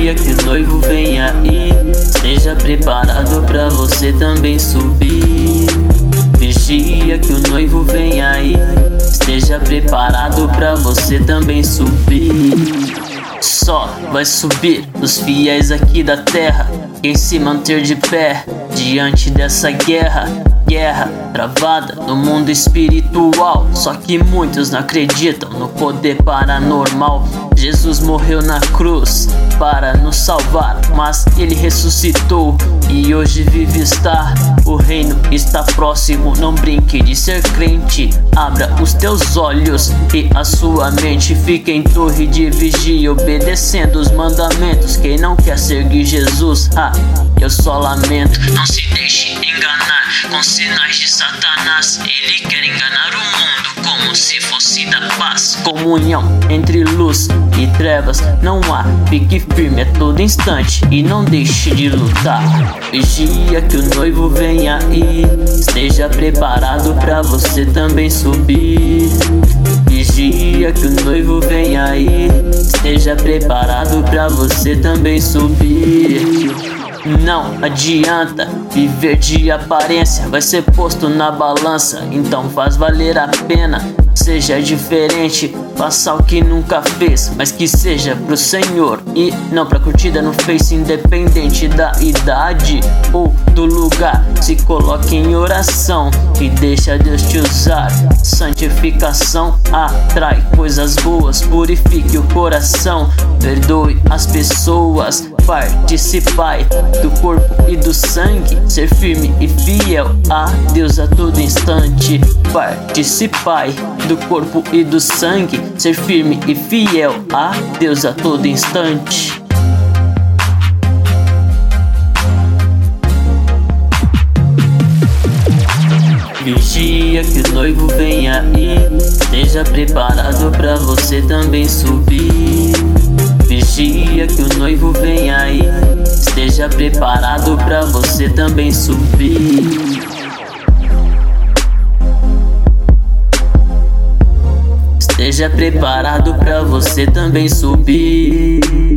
Vigia que o noivo vem aí, esteja preparado pra você também subir. Vigia que o noivo vem aí, esteja preparado pra você também subir. Só vai subir os fiéis aqui da terra, quem se manter de pé diante dessa guerra travada no mundo espiritual. Só que muitos não acreditam no poder paranormal. Jesus morreu na cruz para nos salvar, mas ele ressuscitou e hoje vive está. O reino está próximo, não brinque de ser crente. Abra os teus olhos e a sua mente. Fique em torre de vigia, obedecendo os mandamentos. Quem não quer seguir Jesus, eu só lamento. Não se deixe enganar com sinais de Satanás. Ele quer enganar o mundo como se fosse da paz. Comunhão entre luz e trevas não há. Fique firme a todo instante e não deixe de lutar. Vigia que o noivo vem aí, esteja preparado pra você também subir. Vigia que o noivo vem aí, esteja preparado pra você também subir. Não adianta viver de aparência, vai ser posto na balança, então faz valer a pena. Seja diferente, faça o que nunca fez, mas que seja pro Senhor e não pra curtida no Face. Independente da idade ou do lugar, se coloque em oração e deixa Deus te usar. Santificação atrai coisas boas, purifique o coração, perdoe as pessoas, participai do corpo e do sangue, ser firme e fiel a Deus a todo instante. Participai do corpo e do sangue, ser firme e fiel a Deus a todo instante. Vigia que o noivo vem aí, esteja preparado pra você também subir. Vigia que o noivo vem aí, esteja preparado pra você também subir. Esteja preparado pra você também subir.